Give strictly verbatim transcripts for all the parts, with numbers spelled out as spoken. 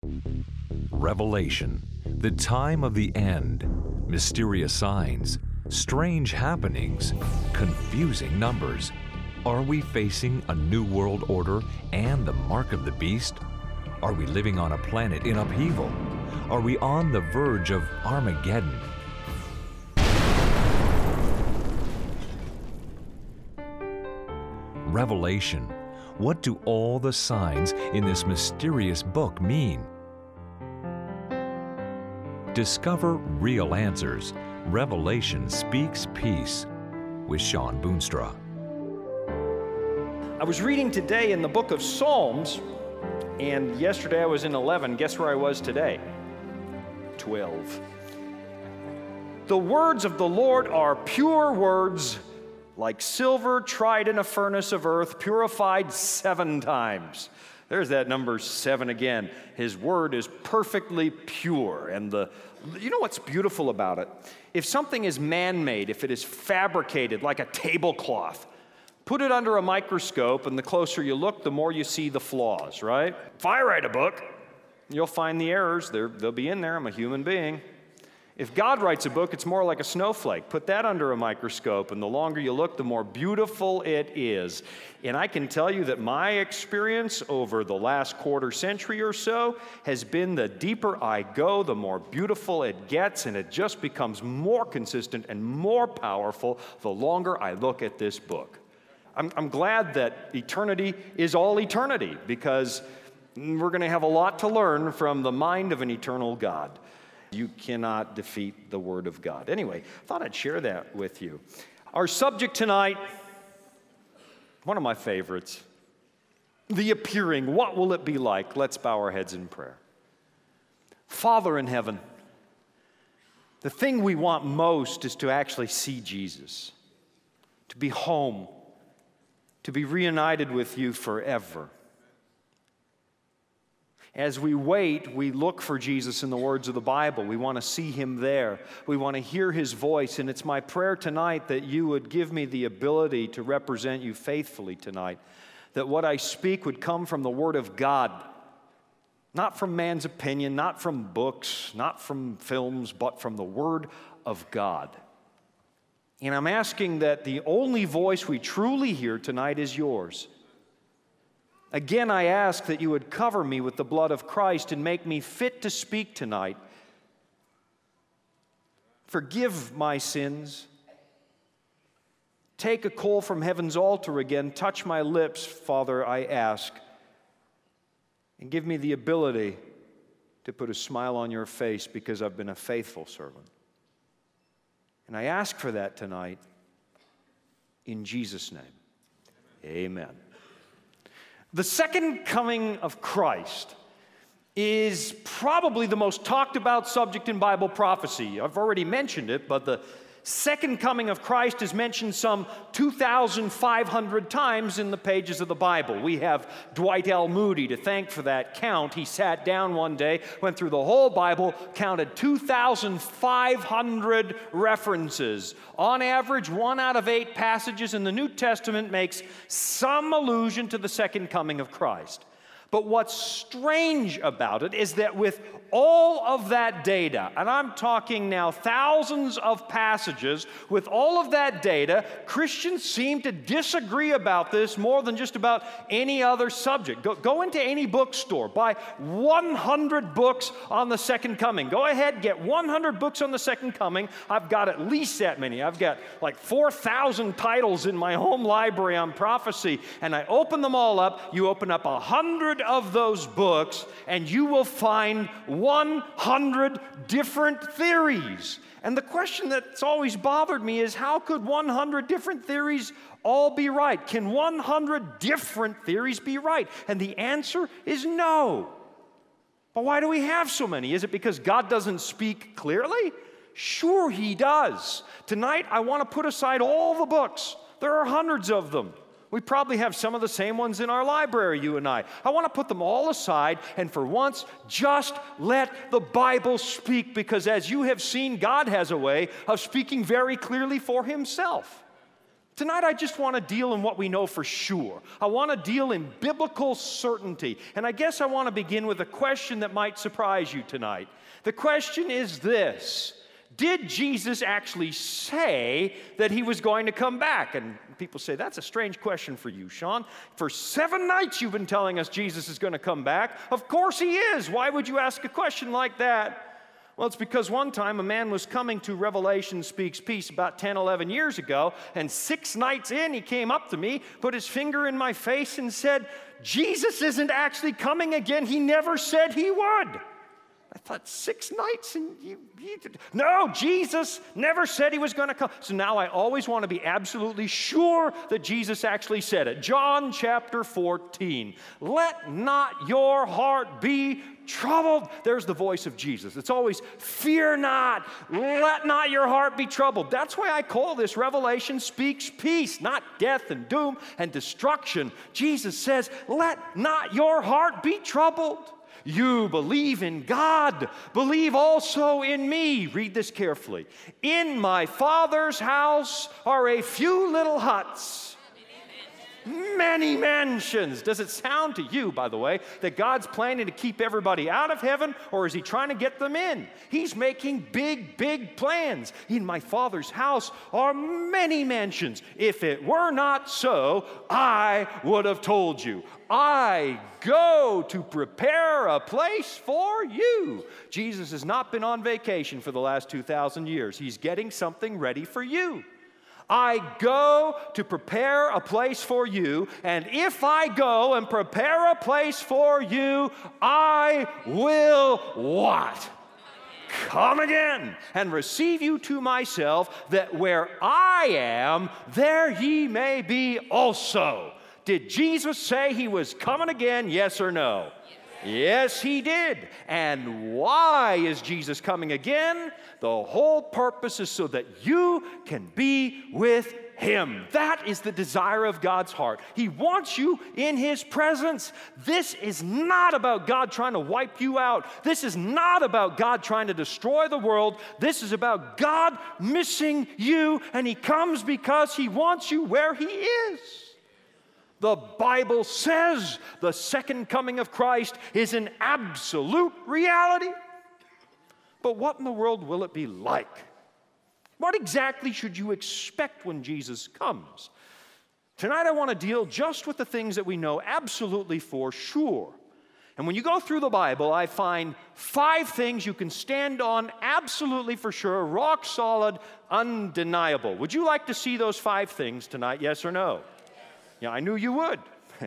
Revelation, the time of the end, mysterious signs, strange happenings, confusing numbers. Are we facing a new world order and the mark of the beast? Are we living on a planet in upheaval? Are we on the verge of Armageddon? Revelation. What do all the signs in this mysterious book mean? Discover real answers. Revelation Speaks Peace with Shawn Boonstra. I was reading today in the book of Psalms, and yesterday I was in eleven. Guess where I was today? twelve. The words of the Lord are pure words, like silver tried in a furnace of earth, purified seven times. There's that number seven again. His word is perfectly pure. And the, you know what's beautiful about it? If something is man-made, if it is fabricated like a tablecloth, put it under a microscope, and the closer you look, the more you see the flaws, right? If I write a book, you'll find the errors. They're, they'll be in there. I'm a human being. If God writes a book, it's more like a snowflake. Put that under a microscope, and the longer you look, the more beautiful it is. And I can tell you that my experience over the last quarter century or so has been the deeper I go, the more beautiful it gets, and it just becomes more consistent and more powerful the longer I look at this book. I'm, I'm glad that eternity is all eternity, because we're going to have a lot to learn from the mind of an eternal God. You cannot defeat the Word of God. Anyway, I thought I'd share that with you. Our subject tonight, one of my favorites, the appearing. What will it be like? Let's bow our heads in prayer. Father in heaven, the thing we want most is to actually see Jesus, to be home, to be reunited with you forever. As we wait, we look for Jesus in the words of the Bible. We want to see him there. We want to hear his voice. And it's my prayer tonight that you would give me the ability to represent you faithfully tonight. That what I speak would come from the Word of God. Not from man's opinion, not from books, not from films, but from the Word of God. And I'm asking that the only voice we truly hear tonight is yours. Again, I ask that you would cover me with the blood of Christ and make me fit to speak tonight. Forgive my sins. Take a coal from heaven's altar again. Touch my lips, Father, I ask. And give me the ability to put a smile on your face because I've been a faithful servant. And I ask for that tonight in Jesus' name. Amen. The second coming of Christ is probably the most talked about subject in Bible prophecy. I've already mentioned it, but the second coming of Christ is mentioned some two thousand five hundred times in the pages of the Bible. We have Dwight L. Moody to thank for that count. He sat down one day, went through the whole Bible, counted two thousand five hundred references. On average, one out of eight passages in the New Testament makes some allusion to the second coming of Christ. But what's strange about it is that with all of that data, and I'm talking now thousands of passages, with all of that data, Christians seem to disagree about this more than just about any other subject. Go, go into any bookstore, buy one hundred books on the second coming. Go ahead, get one hundred books on the second coming. I've got at least that many. I've got like four thousand titles in my home library on prophecy, and I open them all up. You open up one hundred of those books, and you will find one hundred different theories. And the question that's always bothered me is, how could one hundred different theories all be right? Can one hundred different theories be right? And the answer is no. But why do we have so many? Is it because God doesn't speak clearly? Sure, he does. Tonight, I want to put aside all the books. There are hundreds of them. We probably have some of the same ones in our library, you and I. I want to put them all aside and for once just let the Bible speak, because as you have seen, God has a way of speaking very clearly for himself. Tonight, I just want to deal in what we know for sure. I want to deal in biblical certainty. And I guess I want to begin with a question that might surprise you tonight. The question is this: did Jesus actually say that he was going to come back? And people say, that's a strange question for you, Sean. For seven nights you've been telling us Jesus is going to come back. Of course he is. Why would you ask a question like that? Well, it's because one time a man was coming to Revelation Speaks Peace about ten, eleven years ago, and six nights in he came up to me, put his finger in my face and said, Jesus isn't actually coming again. He never said he would. I thought, six nights and you, you no, Jesus never said he was going to come. So now I always want to be absolutely sure that Jesus actually said it. John chapter fourteen, let not your heart be troubled. There's the voice of Jesus. It's always, fear not, let not your heart be troubled. That's why I call this Revelation Speaks Peace, not death and doom and destruction. Jesus says, let not your heart be troubled. You believe in God, believe also in me. Read this carefully. In my Father's house are a few little huts, many mansions. Does it sound to you, by the way, that God's planning to keep everybody out of heaven, or is he trying to get them in? He's making big, big plans. In my Father's house are many mansions. If it were not so, I would have told you. I go to prepare a place for you. Jesus has not been on vacation for the last two thousand years. He's getting something ready for you. I go to prepare a place for you, and if I go and prepare a place for you, I will what? Come again and receive you to myself, that where I am, there ye may be also. Did Jesus say he was coming again, yes or no? Yes, he did. And why is Jesus coming again? The whole purpose is so that you can be with him. That is the desire of God's heart. He wants you in his presence. This is not about God trying to wipe you out. This is not about God trying to destroy the world. This is about God missing you, and he comes because he wants you where he is. The Bible says the second coming of Christ is an absolute reality. But what in the world will it be like? What exactly should you expect when Jesus comes? Tonight I want to deal just with the things that we know absolutely for sure. And when you go through the Bible, I find five things you can stand on absolutely for sure, rock solid, undeniable. Would you like to see those five things tonight, yes or no? Yeah, I knew you would.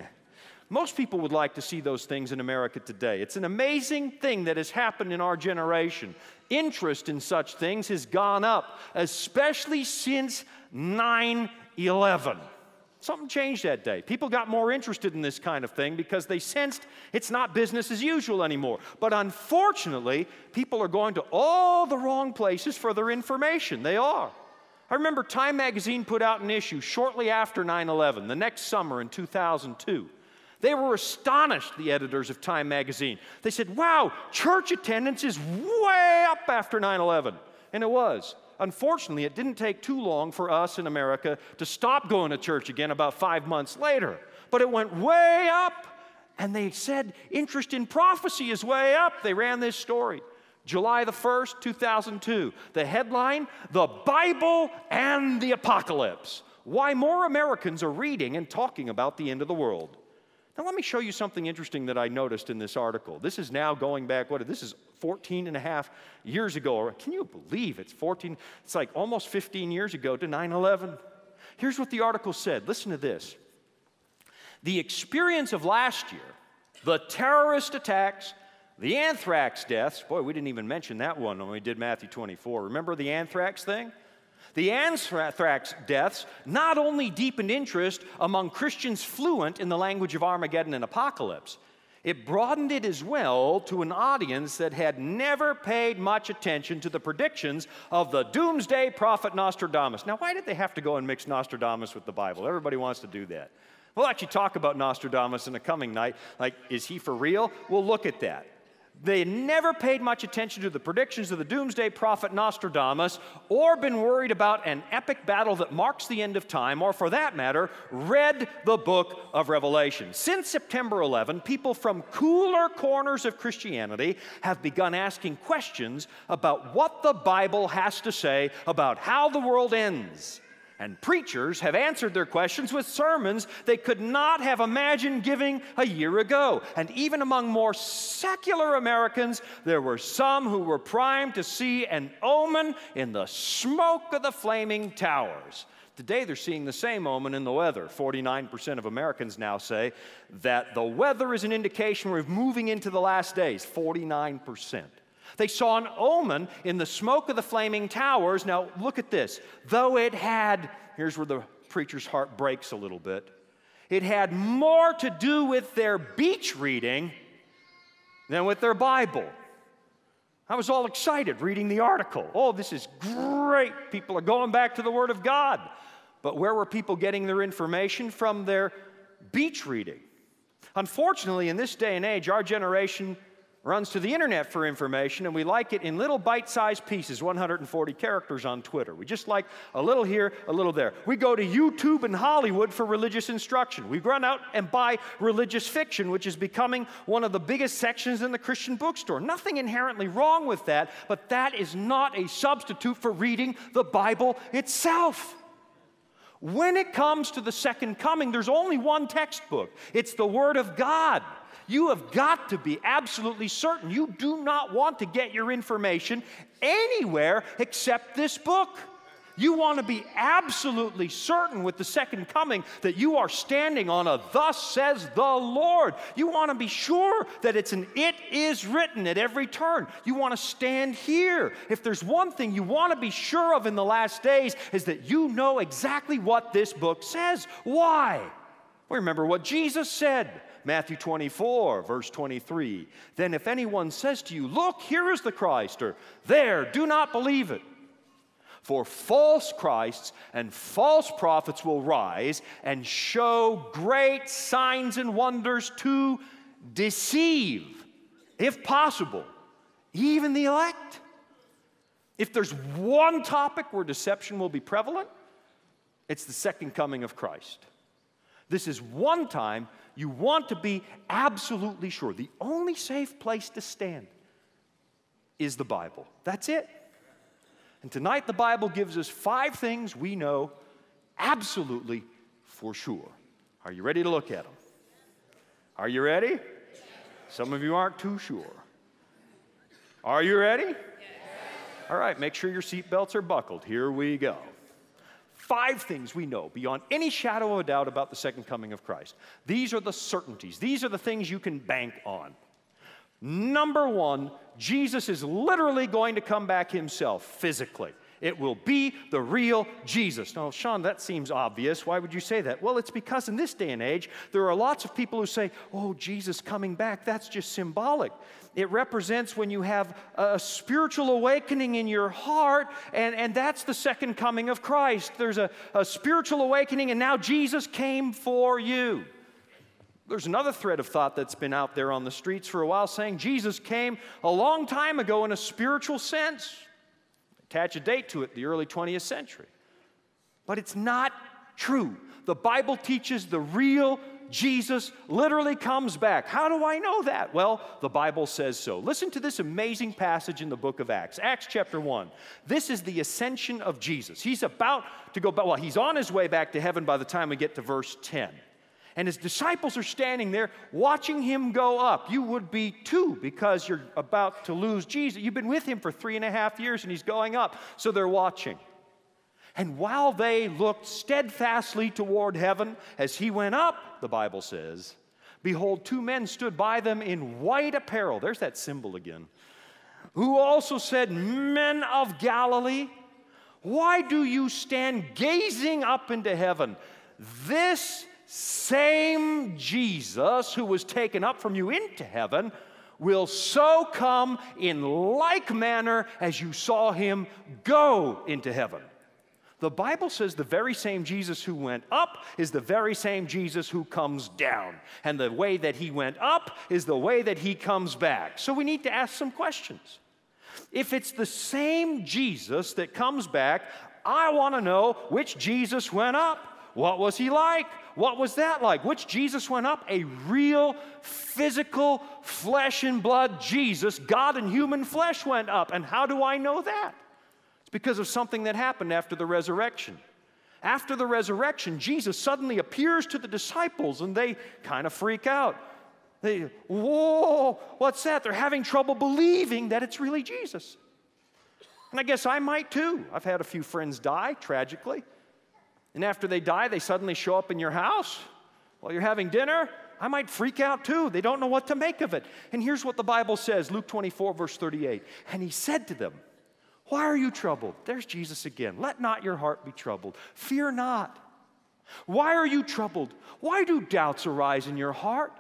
Most people would like to see those things in America today. It's an amazing thing that has happened in our generation. Interest in such things has gone up, especially since nine eleven. Something changed that day. People got more interested in this kind of thing because they sensed it's not business as usual anymore. But unfortunately, people are going to all the wrong places for their information. They are. I remember Time magazine put out an issue shortly after nine eleven, the next summer in two thousand two. They were astonished, the editors of Time magazine. They said, wow, church attendance is way up after nine eleven. And it was. Unfortunately, it didn't take too long for us in America to stop going to church again about five months later. But it went way up, and they said interest in prophecy is way up. They ran this story. July the first, two thousand two. The headline, The Bible and the Apocalypse. Why more Americans are reading and talking about the end of the world. Now let me show you something interesting that I noticed in this article. This is now going back, what, this is fourteen and a half years ago. Can you believe it's fourteen? It's like almost fifteen years ago to nine eleven. Here's what the article said. Listen to this. The experience of last year, the terrorist attacks, the anthrax deaths, boy, we didn't even mention that one when we did Matthew twenty-four. Remember the anthrax thing? The anthrax deaths not only deepened interest among Christians fluent in the language of Armageddon and Apocalypse, it broadened it as well to an audience that had never paid much attention to the predictions of the doomsday prophet Nostradamus. Now, why did they have to go and mix Nostradamus with the Bible? Everybody wants to do that. We'll actually talk about Nostradamus in a coming night. Like, is he for real? We'll look at that. They had never paid much attention to the predictions of the doomsday prophet Nostradamus, or been worried about an epic battle that marks the end of time, or for that matter, read the book of Revelation. Since September eleventh, people from cooler corners of Christianity have begun asking questions about what the Bible has to say about how the world ends. And preachers have answered their questions with sermons they could not have imagined giving a year ago. And even among more secular Americans, there were some who were primed to see an omen in the smoke of the flaming towers. Today, they're seeing the same omen in the weather. forty-nine percent of Americans now say that the weather is an indication we're moving into the last days. forty-nine percent. They saw an omen in the smoke of the flaming towers. Now, look at this. Though it had, here's where the preacher's heart breaks a little bit, it had more to do with their beach reading than with their Bible. I was all excited reading the article. Oh, this is great. People are going back to the Word of God. But where were people getting their information? From their beach reading. Unfortunately, in this day and age, our generation runs to the internet for information, and we like it in little bite-sized pieces, one hundred forty characters on Twitter. We just like a little here, a little there. We go to YouTube and Hollywood for religious instruction. We run out and buy religious fiction, which is becoming one of the biggest sections in the Christian bookstore. Nothing inherently wrong with that, but that is not a substitute for reading the Bible itself. When it comes to the second coming, there's only one textbook. It's the Word of God. You have got to be absolutely certain. You do not want to get your information anywhere except this book. You want to be absolutely certain with the second coming that you are standing on a thus says the Lord. You want to be sure that it's an it is written at every turn. You want to stand here. If there's one thing you want to be sure of in the last days is that you know exactly what this book says. Why? Well, remember what Jesus said. Matthew twenty-four, verse twenty-three. Then if anyone says to you, look, here is the Christ, or there, do not believe it. For false Christs and false prophets will rise and show great signs and wonders to deceive, if possible, even the elect. If there's one topic where deception will be prevalent, it's the second coming of Christ. This is one time you want to be absolutely sure. The only safe place to stand is the Bible. That's it. And tonight the Bible gives us five things we know absolutely for sure. Are you ready to look at them? Are you ready? Some of you aren't too sure. Are you ready? All right, make sure your seatbelts are buckled. Here we go. Five things we know beyond any shadow of a doubt about the second coming of Christ. These are the certainties. These are the things you can bank on. Number one, Jesus is literally going to come back himself physically. It will be the real Jesus. Now, Sean, that seems obvious. Why would you say that? Well, it's because in this day and age, there are lots of people who say, oh, Jesus coming back, that's just symbolic. It represents when you have a spiritual awakening in your heart, and, and that's the second coming of Christ. There's a, a spiritual awakening, and now Jesus came for you. There's another thread of thought that's been out there on the streets for a while saying Jesus came a long time ago in a spiritual sense. Attach a date to it, the early twentieth century. But it's not true. The Bible teaches the real Jesus literally comes back. How do I know that? Well, the Bible says so. Listen to this amazing passage in the book of Acts. Acts chapter one. This is the ascension of Jesus. He's about to go back. Well, he's on his way back to heaven by the time we get to verse ten. And his disciples are standing there watching him go up. You would be too, because you're about to lose Jesus. You've been with him for three and a half years and he's going up. So they're watching. And while they looked steadfastly toward heaven as he went up, the Bible says, behold, two men stood by them in white apparel. There's that symbol again. Who also said, men of Galilee, why do you stand gazing up into heaven? This same Jesus who was taken up from you into heaven will so come in like manner as you saw him go into heaven. The Bible says the very same Jesus who went up is the very same Jesus who comes down. And the way that he went up is the way that he comes back. So we need to ask some questions. If it's the same Jesus that comes back, I want to know which Jesus went up. What was he like? What was that like? Which Jesus went up? A real, physical, flesh and blood Jesus, God in human flesh went up. And how do I know that? It's because of something that happened after the resurrection. After the resurrection, Jesus suddenly appears to the disciples and they kind of freak out. They, whoa, what's that? They're having trouble believing that it's really Jesus. And I guess I might too. I've had a few friends die tragically. And after they die, they suddenly show up in your house while you're having dinner. I might freak out too. They don't know what to make of it. And here's what the Bible says, Luke twenty-four, verse thirty-eight. And he said to them, why are you troubled? There's Jesus again. Let not your heart be troubled. Fear not. Why are you troubled? Why do doubts arise in your heart?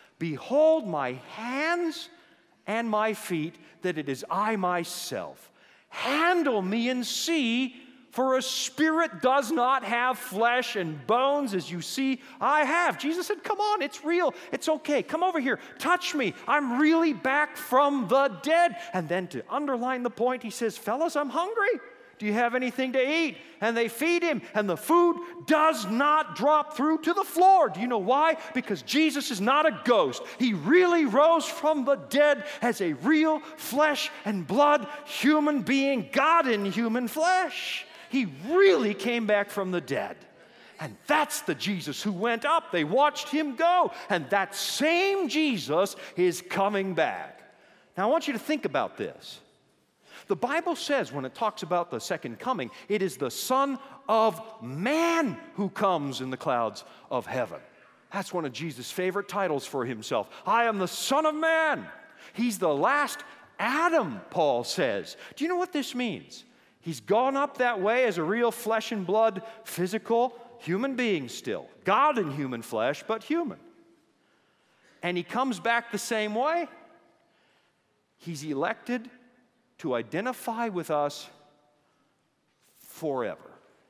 Behold my hands and my feet, that it is I myself. Handle me and see, for a spirit does not have flesh and bones as you see I have. Jesus said, come on, it's real. It's okay. Come over here. Touch me. I'm really back from the dead. And then to underline the point, he says, fellas, I'm hungry. Do you have anything to eat? And they feed him, and the food does not drop through to the floor. Do you know why? Because Jesus is not a ghost. He really rose from the dead as a real flesh and blood human being, God in human flesh. He really came back from the dead. And that's the Jesus who went up. They watched him go. And that same Jesus is coming back. Now, I want you to think about this. The Bible says when it talks about the second coming, it is the Son of Man who comes in the clouds of heaven. That's one of Jesus' favorite titles for himself. I am the Son of Man. He's the last Adam, Paul says. Do you know what this means? He's gone up that way as a real flesh and blood, physical human being still. God in human flesh, but human. And he comes back the same way. He's elected to identify with us forever.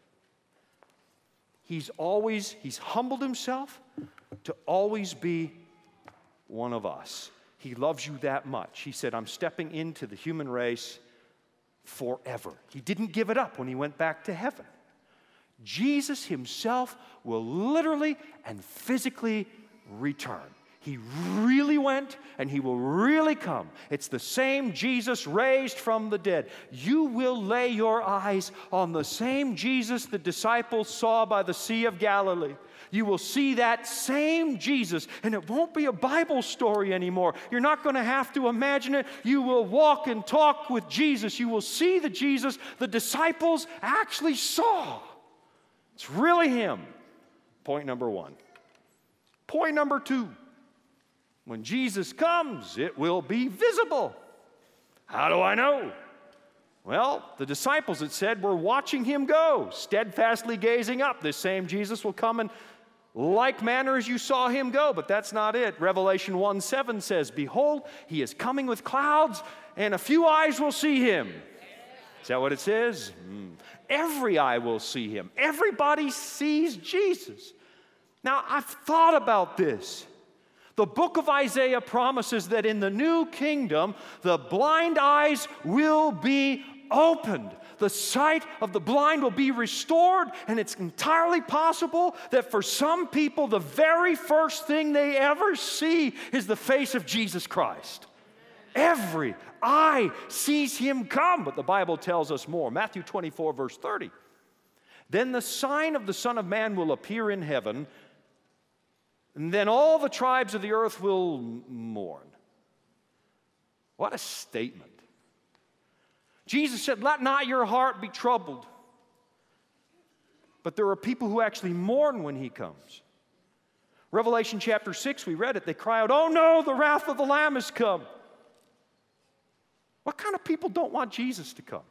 He's always, he's humbled himself to always be one of us. He loves you that much. He said, I'm stepping into the human race forever. He didn't give it up when he went back to heaven. Jesus himself will literally and physically return. He really went, and he will really come. It's the same Jesus raised from the dead. You will lay your eyes on the same Jesus the disciples saw by the Sea of Galilee. You will see that same Jesus, and it won't be a Bible story anymore. You're not going to have to imagine it. You will walk and talk with Jesus. You will see the Jesus the disciples actually saw. It's really him. Point number one. Point number two. When Jesus comes, it will be visible. How do I know? Well, the disciples, it said, were watching him go, steadfastly gazing up. This same Jesus will come in like manner as you saw him go, but that's not it. Revelation one seven says, behold, he is coming with clouds, and a few eyes will see him. Is that what it says? Mm. Every eye will see him. Everybody sees Jesus. Now, I've thought about this. The book of Isaiah promises that in the new kingdom, the blind eyes will be opened. The sight of the blind will be restored, and it's entirely possible that for some people, the very first thing they ever see is the face of Jesus Christ. Every eye sees him come, but the Bible tells us more. Matthew twenty-four, verse thirty. Then the sign of the Son of Man will appear in heaven, and then all the tribes of the earth will mourn. What a statement. Jesus said, let not your heart be troubled. But there are people who actually mourn when he comes. Revelation chapter six, we read it. They cry out, oh no, the wrath of the Lamb has come. What kind of people don't want Jesus to come?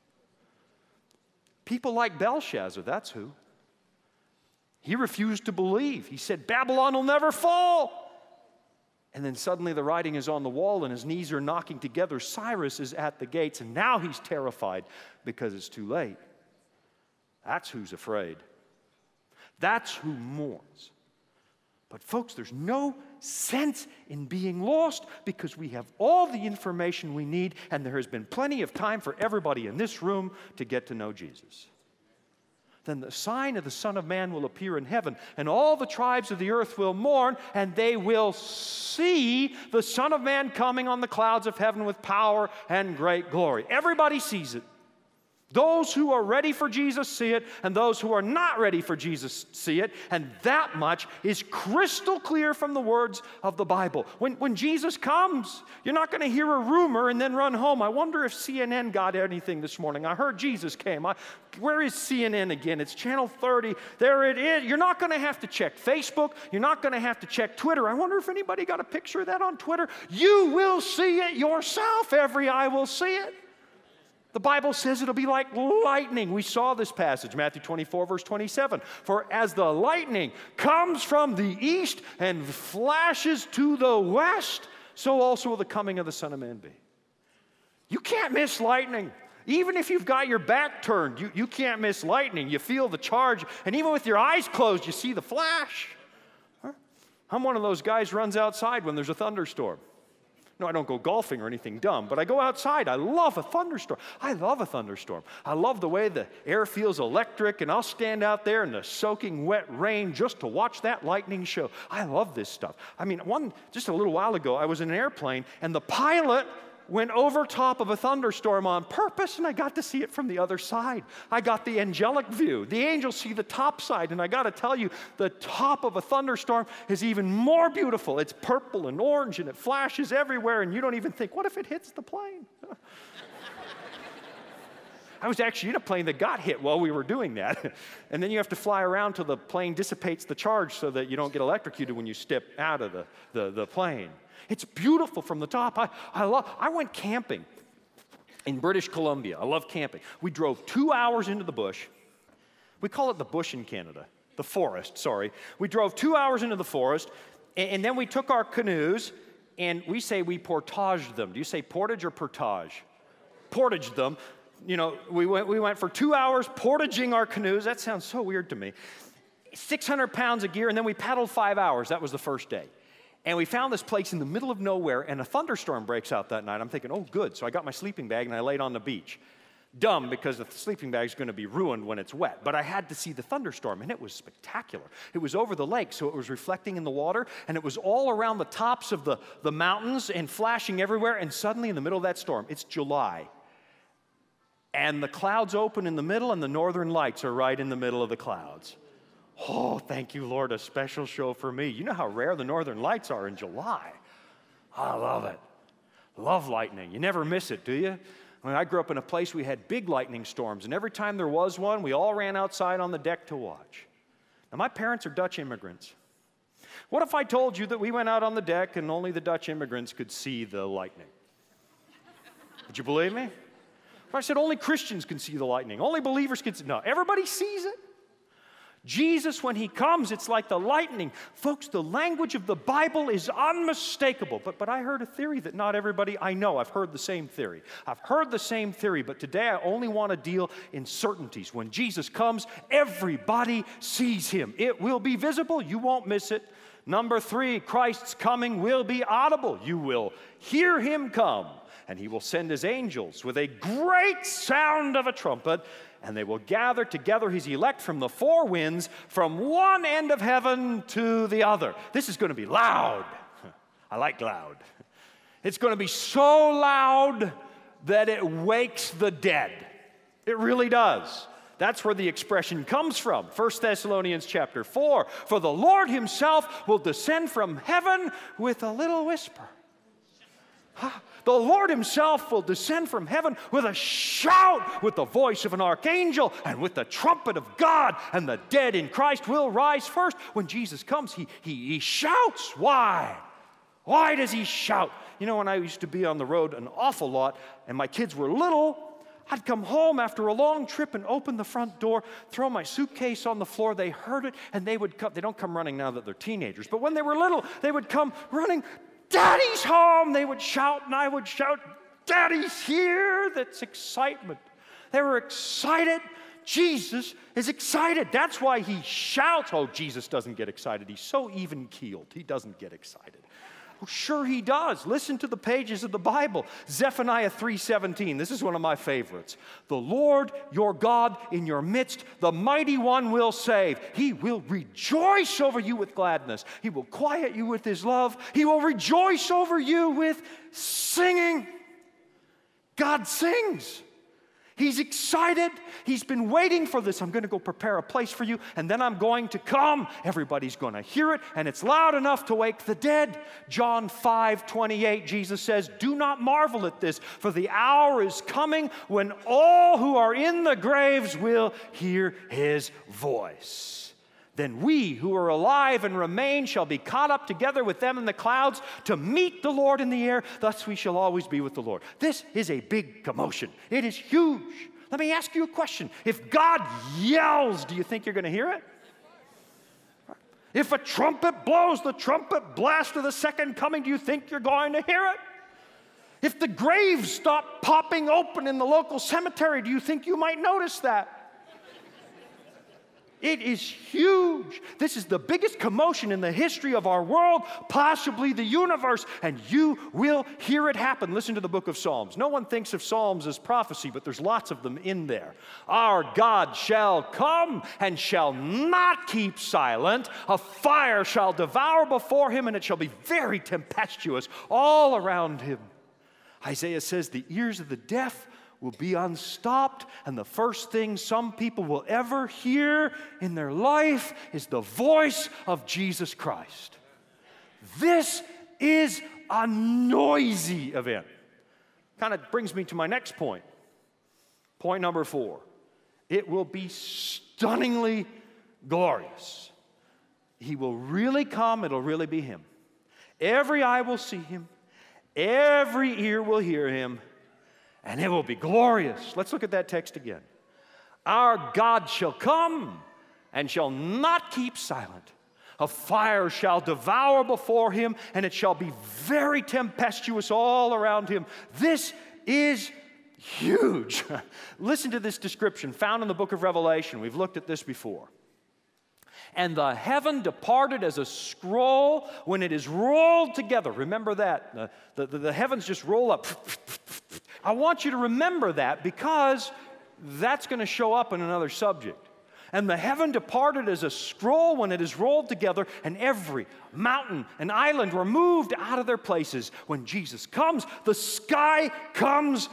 People like Belshazzar, that's who. He refused to believe. He said, Babylon will never fall. And then suddenly the writing is on the wall and his knees are knocking together. Cyrus is at the gates, and now he's terrified because it's too late. That's who's afraid. That's who mourns. But folks, there's no sense in being lost because we have all the information we need, and there has been plenty of time for everybody in this room to get to know Jesus. Then the sign of the Son of Man will appear in heaven, and all the tribes of the earth will mourn, and they will see the Son of Man coming on the clouds of heaven with power and great glory. Everybody sees it. Those who are ready for Jesus see it, and those who are not ready for Jesus see it, and that much is crystal clear from the words of the Bible. When, when Jesus comes, you're not going to hear a rumor and then run home. I wonder if C N N got anything this morning. I heard Jesus came. I, where is C N N again? It's channel thirty. There it is. You're not going to have to check Facebook. You're not going to have to check Twitter. I wonder if anybody got a picture of that on Twitter. You will see it yourself. Every eye will see it. The Bible says it'll be like lightning. We saw this passage, Matthew twenty-four, verse twenty-seven. For as the lightning comes from the east and flashes to the west, so also will the coming of the Son of Man be. You can't miss lightning. Even if you've got your back turned, you, you can't miss lightning. You feel the charge, and even with your eyes closed, you see the flash. Huh? I'm one of those guys who runs outside when there's a thunderstorm. No, I don't go golfing or anything dumb, but I go outside. I love a thunderstorm. I love a thunderstorm. I love the way the air feels electric, and I'll stand out there in the soaking wet rain just to watch that lightning show. I love this stuff. I mean, one just a little while ago, I was in an airplane, and the pilot went over top of a thunderstorm on purpose, and I got to see it from the other side. I got the angelic view. The angels see the top side, and I got to tell you, the top of a thunderstorm is even more beautiful. It's purple and orange, and it flashes everywhere, and you don't even think, what if it hits the plane? I was actually in a plane that got hit while we were doing that. And then you have to fly around till the plane dissipates the charge so that you don't get electrocuted when you step out of the, the, the plane. It's beautiful from the top. I, I, love, I went camping in British Columbia. I love camping. We drove two hours into the bush. We call it the bush in Canada, the forest, sorry. We drove two hours into the forest, and, and then we took our canoes, and we say we portaged them. Do you say portage or portage? Portaged them. You know, we went, we went for two hours portaging our canoes. That sounds so weird to me. six hundred pounds of gear, and then we paddled five hours. That was the first day. And we found this place in the middle of nowhere, and a thunderstorm breaks out that night. I'm thinking, oh, good. So I got my sleeping bag, and I laid on the beach. Dumb, because the sleeping bag is going to be ruined when it's wet. But I had to see the thunderstorm, and it was spectacular. It was over the lake, so it was reflecting in the water, and it was all around the tops of the, the mountains and flashing everywhere. And suddenly, in the middle of that storm, it's July. And the clouds open in the middle, and the northern lights are right in the middle of the clouds. Oh, thank you, Lord, a special show for me. You know how rare the northern lights are in July. I love it. Love lightning. You never miss it, do you? When I grew up in a place, we had big lightning storms, and every time there was one, we all ran outside on the deck to watch. Now, my parents are Dutch immigrants. What if I told you that we went out on the deck and only the Dutch immigrants could see the lightning? Would you believe me? If I said only Christians can see the lightning, only believers can see it. No, everybody sees it. Jesus, when he comes, it's like the lightning. Folks, the language of the Bible is unmistakable. But, but I heard a theory that not everybody, I know, I've heard the same theory. I've heard the same theory, but today I only want to deal in certainties. When Jesus comes, everybody sees him. It will be visible. You won't miss it. Number three, Christ's coming will be audible. You will hear him come, and he will send his angels with a great sound of a trumpet, and they will gather together his elect from the four winds, from one end of heaven to the other. This is going to be loud. I like loud. It's going to be so loud that it wakes the dead. It really does. That's where the expression comes from. First Thessalonians chapter four. For the Lord himself will descend from heaven with a little whisper. The Lord himself will descend from heaven with a shout, with the voice of an archangel, and with the trumpet of God, and the dead in Christ will rise first. When Jesus comes, he, he, he shouts. Why? Why does he shout? You know, when I used to be on the road an awful lot, and my kids were little, I'd come home after a long trip and open the front door, throw my suitcase on the floor. They heard it, and they would come. They don't come running now that they're teenagers, but when they were little, they would come running. Daddy's home! They would shout, and I would shout, Daddy's here! That's excitement. They were excited Jesus is excited. That's why he shouts. Oh, Jesus doesn't get excited. He's so even-keeled. He doesn't get excited. Oh, sure he does. Listen to the pages of the Bible. Zephaniah three seventeen. This is one of my favorites. The Lord your God in your midst, the mighty one will save. He will rejoice over you with gladness. He will quiet you with his love. He will rejoice over you with singing. God sings. He's excited. He's been waiting for this. I'm going to go prepare a place for you, and then I'm going to come. Everybody's going to hear it, and it's loud enough to wake the dead. John five twenty-eight, Jesus says, do not marvel at this, for the hour is coming when all who are in the graves will hear his voice. Then we who are alive and remain shall be caught up together with them in the clouds to meet the Lord in the air. Thus we shall always be with the Lord. This is a big commotion. It is huge. Let me ask you a question. If God yells, do you think you're going to hear it? If a trumpet blows the trumpet blast of the second coming, do you think you're going to hear it? If the graves stop popping open in the local cemetery, do you think you might notice that? It is huge. This is the biggest commotion in the history of our world, possibly the universe, and you will hear it happen. Listen to the book of Psalms. No one thinks of Psalms as prophecy, but there's lots of them in there. Our God shall come and shall not keep silent. A fire shall devour before him, and it shall be very tempestuous all around him. Isaiah says the ears of the deaf will be unstopped, and the first thing some people will ever hear in their life is the voice of Jesus Christ. This is a noisy event. Kind of brings me to my next point. Point number four. It will be stunningly glorious. He will really come. It'll really be him. Every eye will see him. Every ear will hear him. And it will be glorious. Let's look at that text again. Our God shall come and shall not keep silent. A fire shall devour before him, and it shall be very tempestuous all around him. This is huge. Listen to this description found in the book of Revelation. We've looked at this before. And the heaven departed as a scroll when it is rolled together. Remember that. The, the, the heavens just roll up. I want you to remember that because that's going to show up in another subject. And the heaven departed as a scroll when it is rolled together, and every mountain and island were moved out of their places. When Jesus comes, the sky comes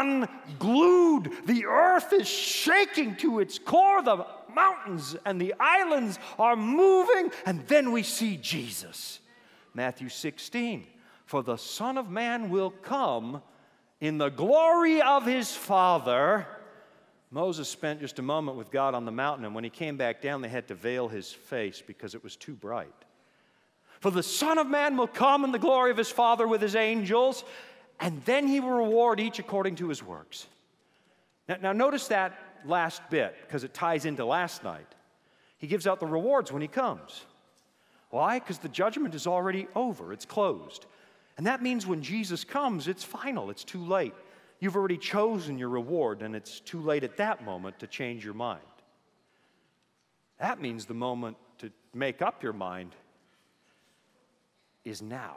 unglued. The earth is shaking to its core. The mountains and the islands are moving, and then we see Jesus. Matthew sixteen, for the Son of Man will come in the glory of his Father. Moses spent just a moment with God on the mountain, and when he came back down, they had to veil his face because it was too bright. For the Son of Man will come in the glory of his Father with his angels, and then he will reward each according to his works. Now, now notice that last bit, because it ties into last night. He gives out the rewards when he comes. Why? Because the judgment is already over. It's closed. And that means when Jesus comes, it's final. It's too late. You've already chosen your reward, and it's too late at that moment to change your mind. That means the moment to make up your mind is now.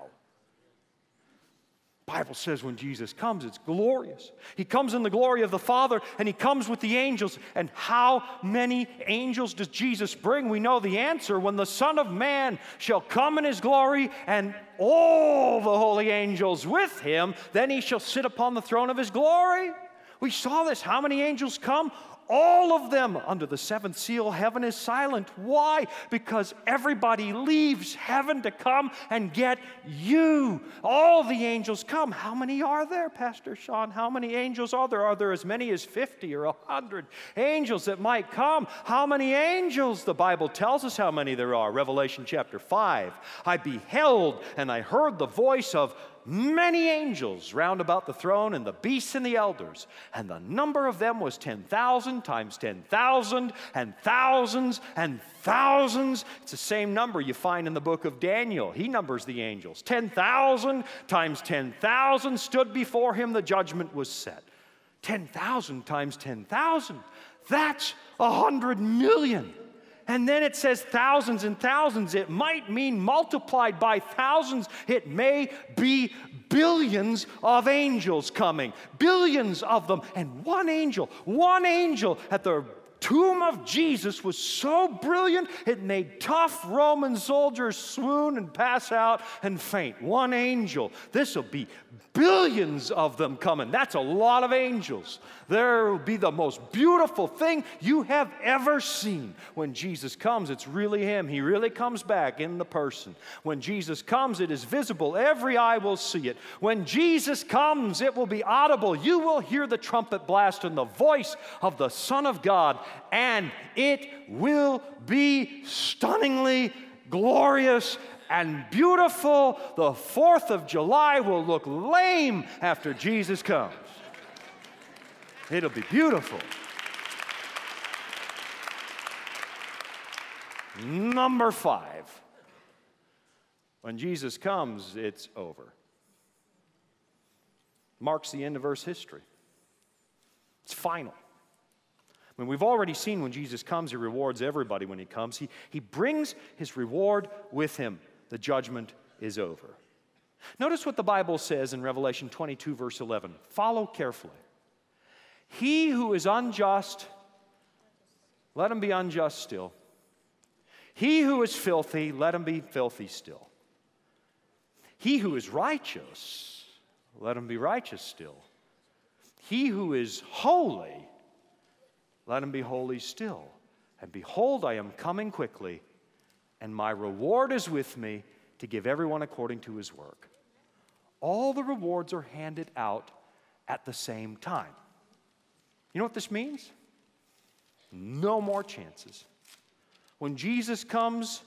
The Bible says when Jesus comes, it's glorious. He comes in the glory of the Father, and he comes with the angels. And how many angels does Jesus bring? We know the answer. When the Son of Man shall come in his glory, and all the holy angels with him, then he shall sit upon the throne of his glory. We saw this. How many angels come? All of them. Under the seventh seal, heaven is silent. Why? Because everybody leaves heaven to come and get you. All the angels come. How many are there, Pastor Sean? How many angels are there? Are there as many as fifty or one hundred angels that might come? How many angels? The Bible tells us how many there are. Revelation chapter five. I beheld and I heard the voice of many angels round about the throne, and the beasts and the elders, and the number of them was ten thousand times ten thousand, and thousands and thousands. It's the same number you find in the book of Daniel. He numbers the angels. ten thousand times ten thousand stood before him. The judgment was set. ten thousand times ten thousand. That's a hundred million. And then it says thousands and thousands. It might mean multiplied by thousands. It may be billions of angels coming. Billions of them. And one angel, one angel at the tomb of Jesus was so brilliant, it made tough Roman soldiers swoon and pass out and faint. One angel. This will be billions of them coming. That's a lot of angels. There will be the most beautiful thing you have ever seen. When Jesus comes, it's really Him. He really comes back in the person. When Jesus comes, it is visible. Every eye will see it. When Jesus comes, it will be audible. You will hear the trumpet blast and the voice of the Son of God, and it will be stunningly glorious and beautiful. The fourth of July will look lame after Jesus comes. It'll be beautiful. Number five. When Jesus comes, it's over. Marks the end of Earth's history. It's final. I mean, we've already seen when Jesus comes, He rewards everybody when He comes. He, he brings His reward with Him. The judgment is over. Notice what the Bible says in Revelation twenty-two, verse eleven. Follow carefully. He who is unjust, let him be unjust still. He who is filthy, let him be filthy still. He who is righteous, let him be righteous still. He who is holy, let him be holy still. And behold, I am coming quickly, and my reward is with me to give everyone according to his work. All the rewards are handed out at the same time. You know what this means? No more chances. When Jesus comes,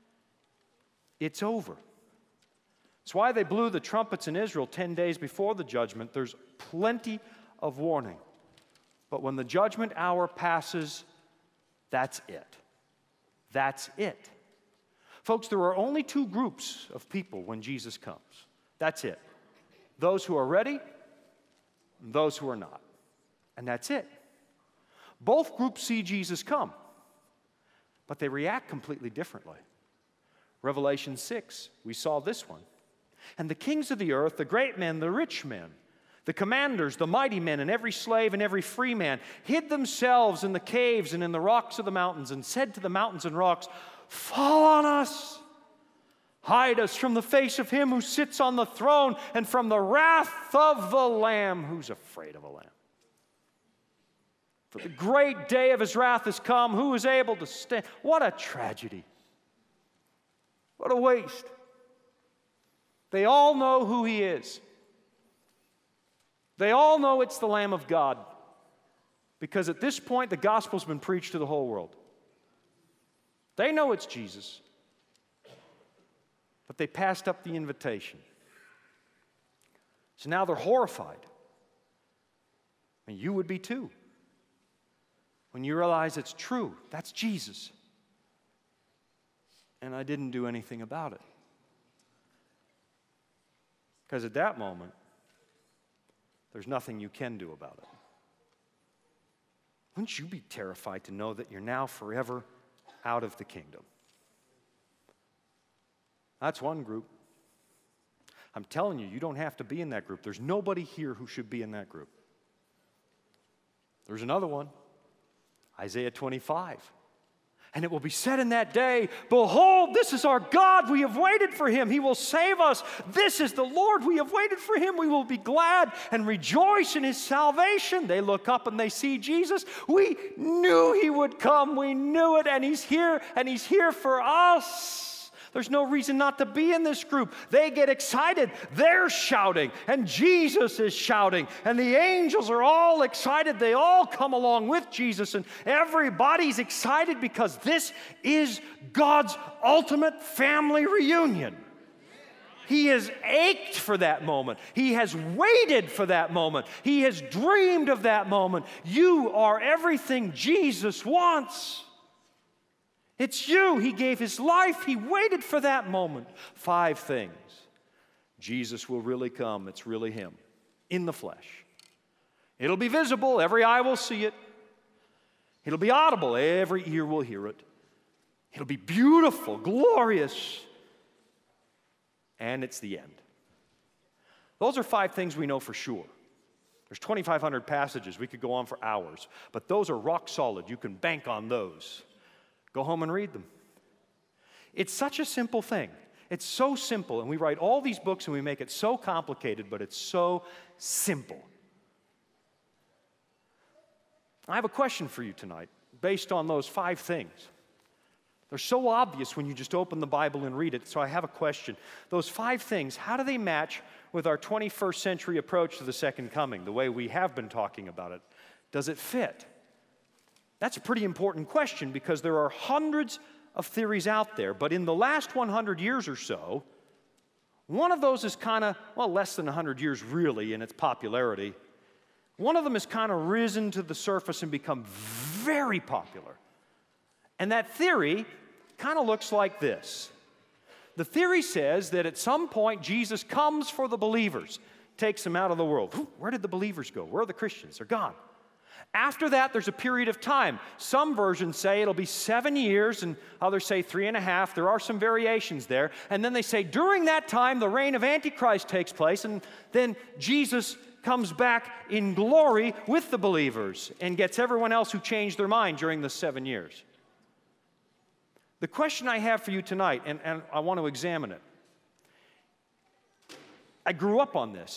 it's over. That's why they blew the trumpets in Israel ten days before the judgment. There's plenty of warning. But when the judgment hour passes, that's it. That's it. Folks, there are only two groups of people when Jesus comes. That's it. Those who are ready and those who are not. And that's it. Both groups see Jesus come, but they react completely differently. Revelation six, we saw this one. And the kings of the earth, the great men, the rich men, the commanders, the mighty men, and every slave and every free man hid themselves in the caves and in the rocks of the mountains and said to the mountains and rocks, fall on us, hide us from the face of Him who sits on the throne and from the wrath of the Lamb. Who's afraid of a lamb? For the great day of His wrath has come. Who is able to stand? What a tragedy. What a waste. They all know who He is. They all know it's the Lamb of God. Because at this point, the gospel's been preached to the whole world. They know it's Jesus. But they passed up the invitation. So now they're horrified. And you would be too. When you realize it's true, that's Jesus. And I didn't do anything about it. Because at that moment, there's nothing you can do about it. Wouldn't you be terrified to know that you're now forever out of the kingdom? That's one group. I'm telling you, you don't have to be in that group. There's nobody here who should be in that group. There's another one. Isaiah twenty-five. And it will be said in that day, behold, this is our God. We have waited for Him. He will save us. This is the Lord. We have waited for Him. We will be glad and rejoice in His salvation. They look up and they see Jesus. We knew He would come. We knew it. And He's here. And He's here for us. There's no reason not to be in this group. They get excited. They're shouting. And Jesus is shouting. And the angels are all excited. They all come along with Jesus. And everybody's excited because this is God's ultimate family reunion. He has ached for that moment. He has waited for that moment. He has dreamed of that moment. You are everything Jesus wants. It's you. He gave His life. He waited for that moment. Five things. Jesus will really come. It's really Him in the flesh. It'll be visible. Every eye will see it. It'll be audible. Every ear will hear it. It'll be beautiful, glorious. And it's the end. Those are five things we know for sure. There's twenty-five hundred passages. We could go on for hours. But those are rock solid. You can bank on those. Go home and read them. It's such a simple thing. It's so simple. And we write all these books and we make it so complicated, but it's so simple. I have a question for you tonight based on those five things. They're so obvious when you just open the Bible and read it, so I have a question. Those five things, how do they match with our twenty-first century approach to the second coming, the way we have been talking about it? Does it fit? That's a pretty important question because there are hundreds of theories out there, but in the last one hundred years or so, one of those is kind of, well, less than one hundred years really in its popularity. One of them has kind of risen to the surface and become very popular. And that theory kind of looks like this. The theory says that at some point Jesus comes for the believers, takes them out of the world. Where did the believers go? Where are the Christians? They're gone. After that, there's a period of time. Some versions say it'll be seven years, and others say three and a half. There are some variations there. And then they say during that time, the reign of Antichrist takes place, and then Jesus comes back in glory with the believers and gets everyone else who changed their mind during the seven years. The question I have for you tonight, and, and I want to examine it. I grew up on this.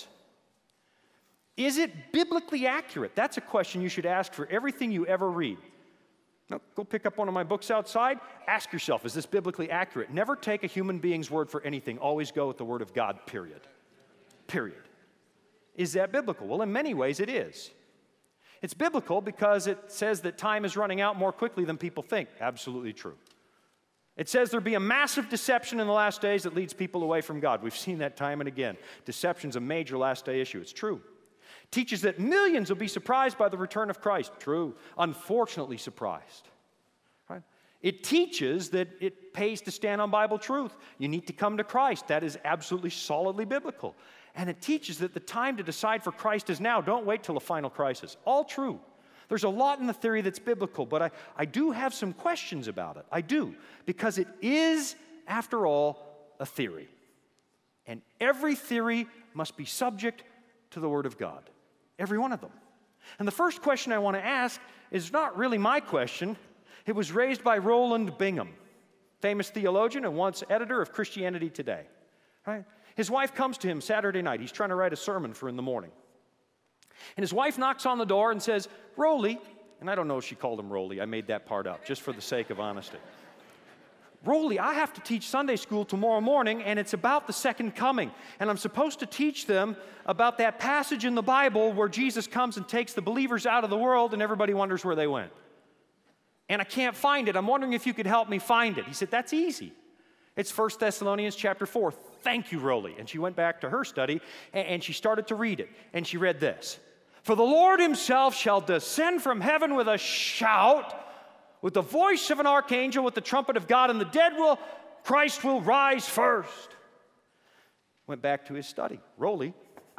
Is it biblically accurate? That's a question you should ask for everything you ever read. Now, go pick up one of my books outside. Ask yourself, is this biblically accurate? Never take a human being's word for anything. Always go with the word of God, period. Period. Is that biblical? Well, in many ways it is. It's biblical because it says that time is running out more quickly than people think. Absolutely true. It says there'll be a massive deception in the last days that leads people away from God. We've seen that time and again. Deception's a major last day issue. It's true. Teaches that millions will be surprised by the return of Christ. True. Unfortunately surprised. Right? It teaches that it pays to stand on Bible truth. You need to come to Christ. That is absolutely solidly biblical. And it teaches that the time to decide for Christ is now. Don't wait till the final crisis. All true. There's a lot in the theory that's biblical, but I, I do have some questions about it. I do, because it is, after all, a theory. And every theory must be subject to the Word of God. Every one of them. And the first question I want to ask is not really my question. It was raised by Roland Bingham, famous theologian and once editor of Christianity Today. Right? His wife comes to him Saturday night. He's trying to write a sermon for in the morning. And his wife knocks on the door and says, Rolly, and I don't know if she called him Rolly. I made that part up just for the sake of honesty. Rolly, I have to teach Sunday school tomorrow morning, and it's about the second coming. And I'm supposed to teach them about that passage in the Bible where Jesus comes and takes the believers out of the world, and everybody wonders where they went. And I can't find it. I'm wondering if you could help me find it. He said, that's easy. It's First Thessalonians chapter four. Thank you, Rolly. And she went back to her study, and she started to read it. And she read this. For the Lord himself shall descend from heaven with a shout, with the voice of an archangel, with the trumpet of God, and the dead will, Christ will rise first. Went back to his study. Rolly,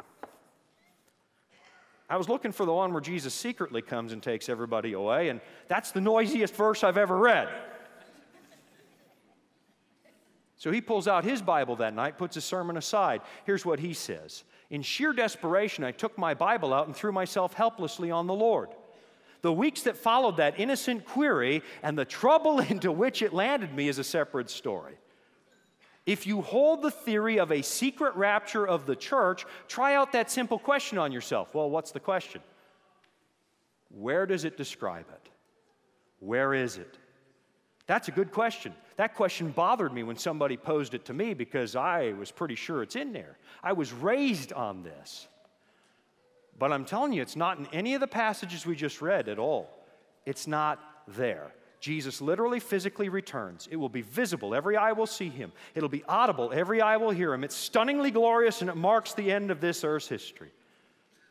I was looking for the one where Jesus secretly comes and takes everybody away, and that's the noisiest verse I've ever read. So he pulls out his Bible that night, puts his sermon aside. Here's what he says. In sheer desperation, I took my Bible out and threw myself helplessly on the Lord. The weeks that followed that innocent query and the trouble into which it landed me is a separate story. If you hold the theory of a secret rapture of the church, try out that simple question on yourself. Well, what's the question? Where does it describe it? Where is it? That's a good question. That question bothered me when somebody posed it to me because I was pretty sure it's in there. I was raised on this. But I'm telling you, it's not in any of the passages we just read at all. It's not there. Jesus literally physically returns. It will be visible. Every eye will see him. It'll be audible. Every eye will hear him. It's stunningly glorious, and it marks the end of this earth's history.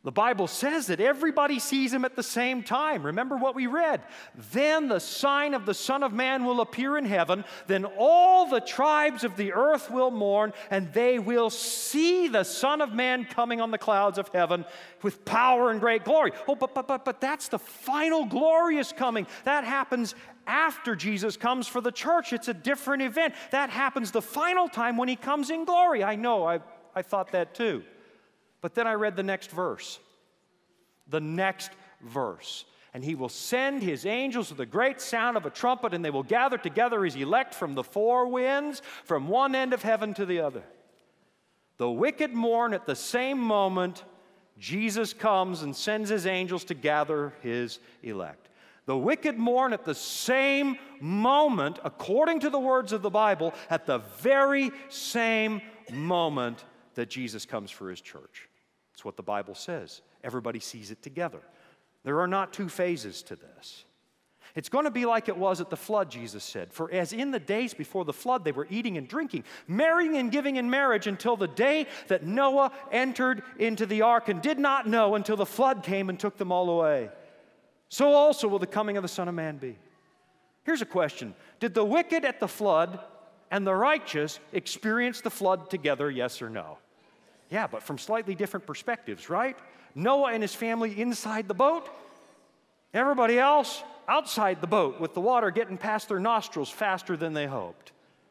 The Bible says that everybody sees him at the same time. Remember what we read. Then the sign of the Son of Man will appear in heaven. Then all the tribes of the earth will mourn, and they will see the Son of Man coming on the clouds of heaven with power and great glory. Oh, but, but, but, but that's the final glorious coming. That happens after Jesus comes for the church. It's a different event. That happens the final time when he comes in glory. I know, I, I thought that too. But then I read the next verse. The next verse. And he will send his angels with a great sound of a trumpet, and they will gather together his elect from the four winds, from one end of heaven to the other. The wicked mourn at the same moment Jesus comes and sends his angels to gather his elect. The wicked mourn at the same moment, according to the words of the Bible, at the very same moment that Jesus comes for his church. That's what the Bible says. Everybody sees it together. There are not two phases to this. It's going to be like it was at the flood, Jesus said. For as in the days before the flood, they were eating and drinking, marrying and giving in marriage until the day that Noah entered into the ark and did not know until the flood came and took them all away. So also will the coming of the Son of Man be. Here's a question. Did the wicked at the flood and the righteous experience the flood together, yes or no? Yeah, but from slightly different perspectives, right? Noah and his family inside the boat. Everybody else outside the boat with the water getting past their nostrils faster than they hoped.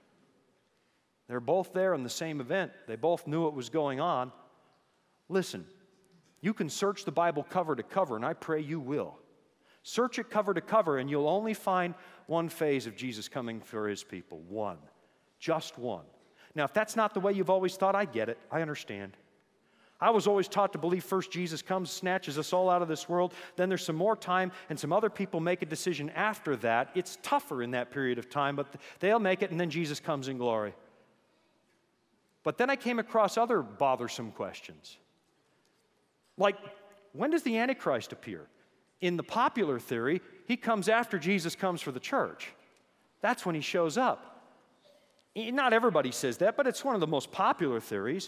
They're both there in the same event. They both knew what was going on. Listen, you can search the Bible cover to cover, and I pray you will. Search it cover to cover, and you'll only find one phase of Jesus coming for his people. One. Just one. Now, if that's not the way you've always thought, I get it. I understand. I was always taught to believe first Jesus comes, snatches us all out of this world, then there's some more time, and some other people make a decision after that. It's tougher in that period of time, but they'll make it, and then Jesus comes in glory. But then I came across other bothersome questions. Like, when does the Antichrist appear? In the popular theory, he comes after Jesus comes for the church. That's when he shows up. Not everybody says that, but it's one of the most popular theories.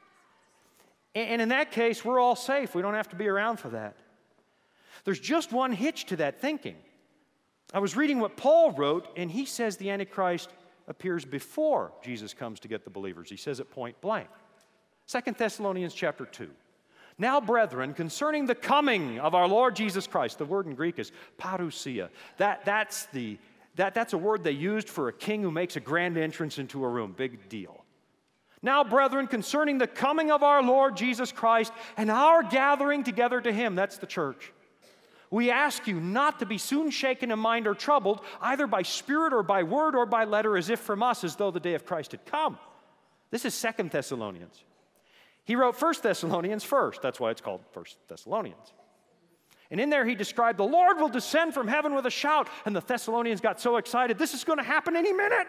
And in that case, we're all safe. We don't have to be around for that. There's just one hitch to that thinking. I was reading what Paul wrote, and he says the Antichrist appears before Jesus comes to get the believers. He says it point blank. Second Thessalonians chapter two. Now, brethren, concerning the coming of our Lord Jesus Christ, the word in Greek is parousia. That, that's, the, that, that's a word they used for a king who makes a grand entrance into a room. Big deal. Now, brethren, concerning the coming of our Lord Jesus Christ and our gathering together to him, that's the church, we ask you not to be soon shaken in mind or troubled, either by spirit or by word or by letter, as if from us, as though the day of Christ had come. This is Second Thessalonians. He wrote First Thessalonians first. That's why it's called First Thessalonians. And in there he described the Lord will descend from heaven with a shout. And the Thessalonians got so excited, this is going to happen any minute.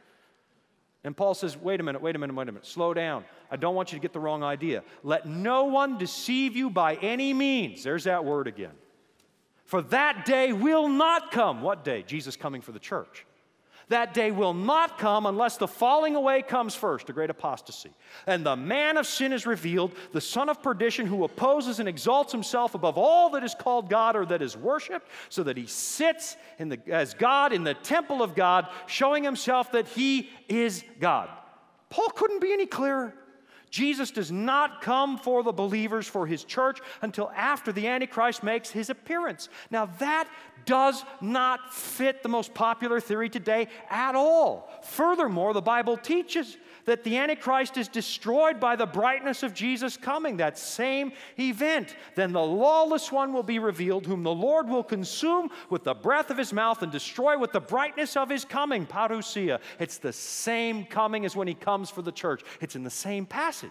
And Paul says, wait a minute, wait a minute, wait a minute. Slow down. I don't want you to get the wrong idea. Let no one deceive you by any means. There's that word again. For that day will not come. What day? Jesus coming for the church. That day will not come unless the falling away comes first, a great apostasy. And the man of sin is revealed, the son of perdition, who opposes and exalts himself above all that is called God or that is worshipped, so that he sits in the, as God in the temple of God, showing himself that he is God. Paul couldn't be any clearer. Jesus does not come for the believers, for his church, until after the Antichrist makes his appearance. Now that does not fit the most popular theory today at all. Furthermore, the Bible teaches that the Antichrist is destroyed by the brightness of Jesus coming, that same event. Then the lawless one will be revealed, whom the Lord will consume with the breath of his mouth and destroy with the brightness of his coming, parousia. It's the same coming as when he comes for the church. It's in the same passage.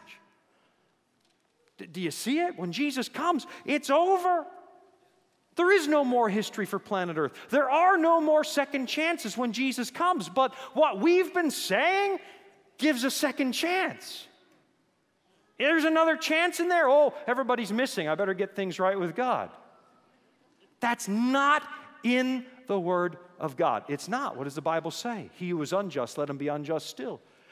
D- do you see it? When Jesus comes, it's over. There is no more history for planet Earth. There are no more second chances when Jesus comes. But what we've been saying gives a second chance. There's another chance in there. Oh, everybody's missing. I better get things right with God. That's not in the Word of God. It's not. What does the Bible say? He who is unjust, let him be unjust still.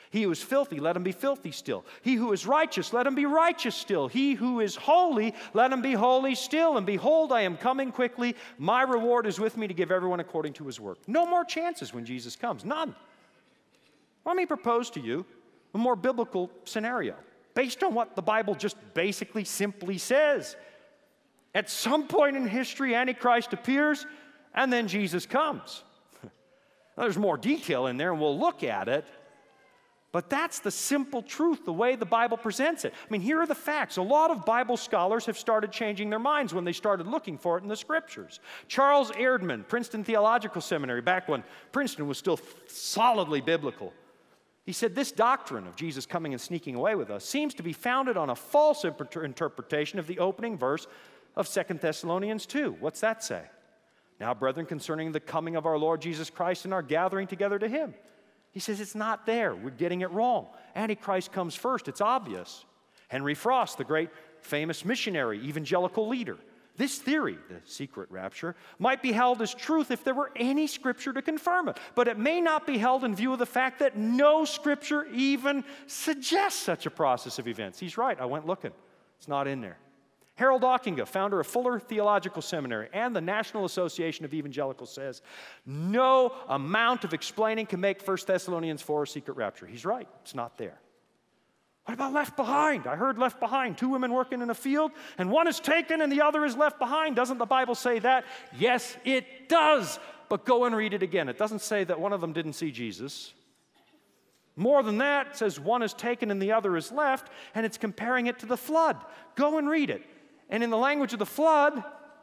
He who is filthy, let him be filthy still. He who is righteous, let him be righteous still. He who is holy, let him be holy still. And behold, I am coming quickly. My reward is with me to give everyone according to his work. No more chances when Jesus comes. None. Let me propose to you a more biblical scenario based on what the Bible just basically simply says. At some point in history, Antichrist appears, and then Jesus comes. There's more detail in there, and we'll look at it. But that's the simple truth, the way the Bible presents it. I mean, here are the facts. A lot of Bible scholars have started changing their minds when they started looking for it in the Scriptures. Charles Erdman, Princeton Theological Seminary, back when Princeton was still solidly biblical, he said, this doctrine of Jesus coming and sneaking away with us seems to be founded on a false interpretation of the opening verse of Second Thessalonians two. What's that say? Now, brethren, concerning the coming of our Lord Jesus Christ and our gathering together to him. He says it's not there. We're getting it wrong. Antichrist comes first. It's obvious. Henry Frost, the great famous missionary, evangelical leader. This theory, the secret rapture, might be held as truth if there were any Scripture to confirm it. But it may not be held in view of the fact that no Scripture even suggests such a process of events. He's right. I went looking. It's not in there. Harold Ockenga, founder of Fuller Theological Seminary and the National Association of Evangelicals, says, no amount of explaining can make First Thessalonians four a secret rapture. He's right. It's not there. What about left behind? I heard left behind. Two women working in a field, and one is taken and the other is left behind. Doesn't the Bible say that? Yes, it does. But go and read it again. It doesn't say that one of them didn't see Jesus. More than that, it says one is taken and the other is left, and it's comparing it to the flood. Go and read it. And in the language of the flood,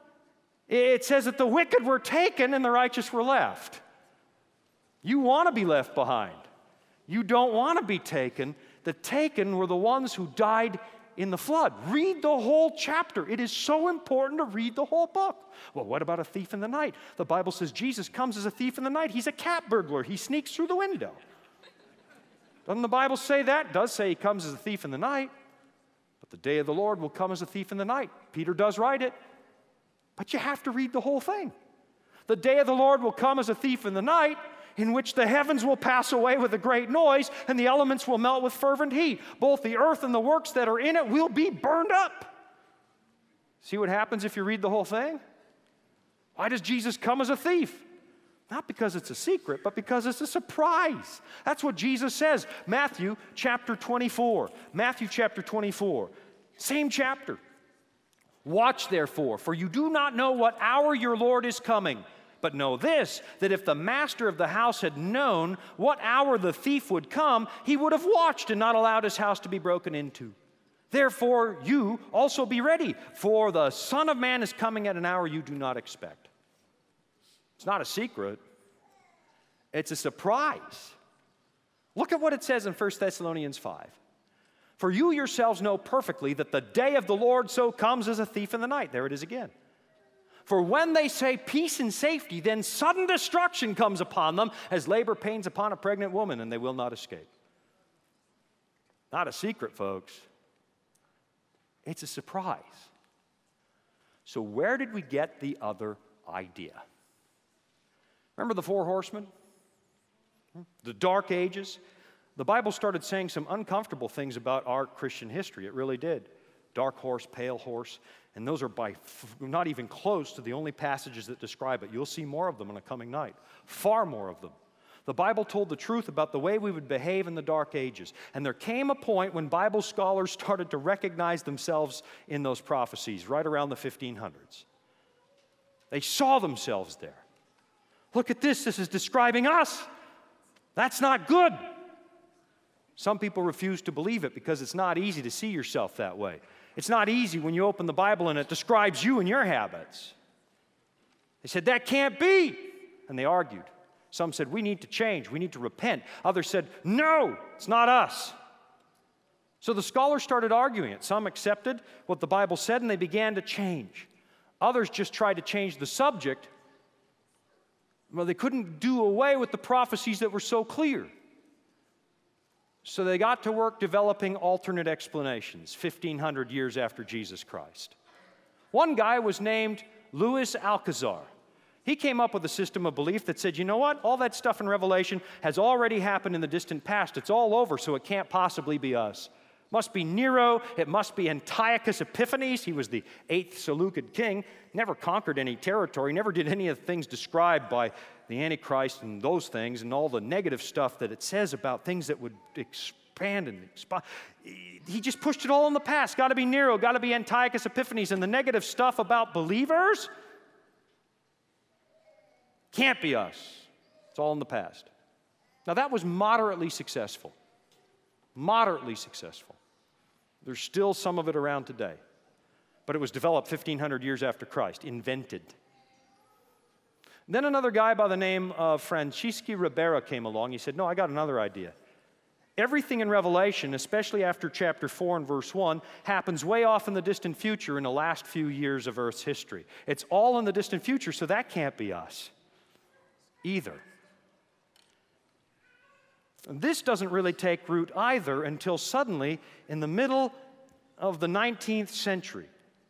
it says that the wicked were taken and the righteous were left. You want to be left behind. You don't want to be taken. The taken were the ones who died in the flood. Read the whole chapter. It is so important to read the whole book. Well, what about a thief in the night? The Bible says Jesus comes as a thief in the night. He's a cat burglar. He sneaks through the window. Doesn't the Bible say that? It does say he comes as a thief in the night. But the day of the Lord will come as a thief in the night. Peter does write it. But you have to read the whole thing. The day of the Lord will come as a thief in the night, in which the heavens will pass away with a great noise, and the elements will melt with fervent heat. Both the earth and the works that are in it will be burned up. See what happens if you read the whole thing? Why does Jesus come as a thief? Not because it's a secret, but because it's a surprise. That's what Jesus says. Matthew chapter twenty-four. Matthew chapter twenty-four. Same chapter. Watch therefore, for you do not know what hour your Lord is coming. But know this, that if the master of the house had known what hour the thief would come, he would have watched and not allowed his house to be broken into. Therefore, you also be ready, for the Son of Man is coming at an hour you do not expect. It's not a secret. It's a surprise. Look at what it says in First Thessalonians five. For you yourselves know perfectly that the day of the Lord so comes as a thief in the night. There it is again. For when they say peace and safety, then sudden destruction comes upon them as labor pains upon a pregnant woman, and they will not escape. Not a secret, folks. It's a surprise. So where did we get the other idea? Remember the four horsemen? The Dark Ages? The Bible started saying some uncomfortable things about our Christian history. It really did. Dark horse, pale horse. And those are by f- not even close to the only passages that describe it. You'll see more of them on a coming night. Far more of them. The Bible told the truth about the way we would behave in the Dark Ages. And there came a point when Bible scholars started to recognize themselves in those prophecies, right around the fifteen hundreds. They saw themselves there. Look at this. This is describing us. That's not good. Some people refuse to believe it because it's not easy to see yourself that way. It's not easy when you open the Bible and it describes you and your habits. They said, that can't be. And they argued. Some said, we need to change. We need to repent. Others said, no, it's not us. So the scholars started arguing it. Some accepted what the Bible said and they began to change. Others just tried to change the subject. Well, they couldn't do away with the prophecies that were so clear. So they got to work developing alternate explanations fifteen hundred years after Jesus Christ. One guy was named Louis Alcazar. He came up with a system of belief that said, you know what? All that stuff in Revelation has already happened in the distant past. It's all over, so it can't possibly be us. Must be Nero. It must be Antiochus Epiphanes. He was the eighth Seleucid king, never conquered any territory, never did any of the things described by the Antichrist and those things and all the negative stuff that it says about things that would expand and expand. He just pushed it all in the past. Got to be Nero, got to be Antiochus Epiphanes. And the negative stuff about believers can't be us. It's all in the past. Now, that was moderately successful. Moderately successful. There's still some of it around today. But it was developed fifteen hundred years after Christ, invented. Then another guy by the name of Francisco Ribera came along. He said, no, I got another idea. Everything in Revelation, especially after chapter four and verse one, happens way off in the distant future in the last few years of Earth's history. It's all in the distant future, so that can't be us either. This doesn't really take root either until suddenly, in the middle of the nineteenth century,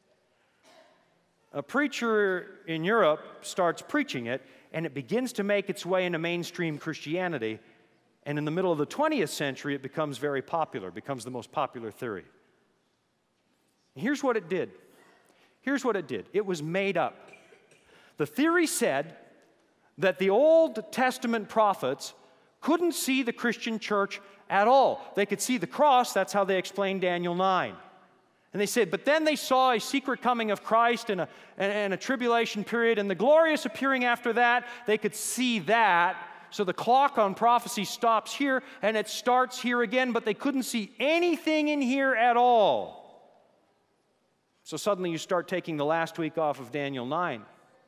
a preacher in Europe starts preaching it, and it begins to make its way into mainstream Christianity. And in the middle of the twentieth century, it becomes very popular, becomes the most popular theory. Here's what it did. Here's what it did. It was made up. The theory said that the Old Testament prophets couldn't see the Christian church at all. They could see the cross. That's how they explained Daniel nine. And they said, but then they saw a secret coming of Christ and a, and, and a tribulation period, and the glorious appearing after that. They could see that. So the clock on prophecy stops here, and it starts here again, but they couldn't see anything in here at all. So suddenly you start taking the last week off of Daniel nine.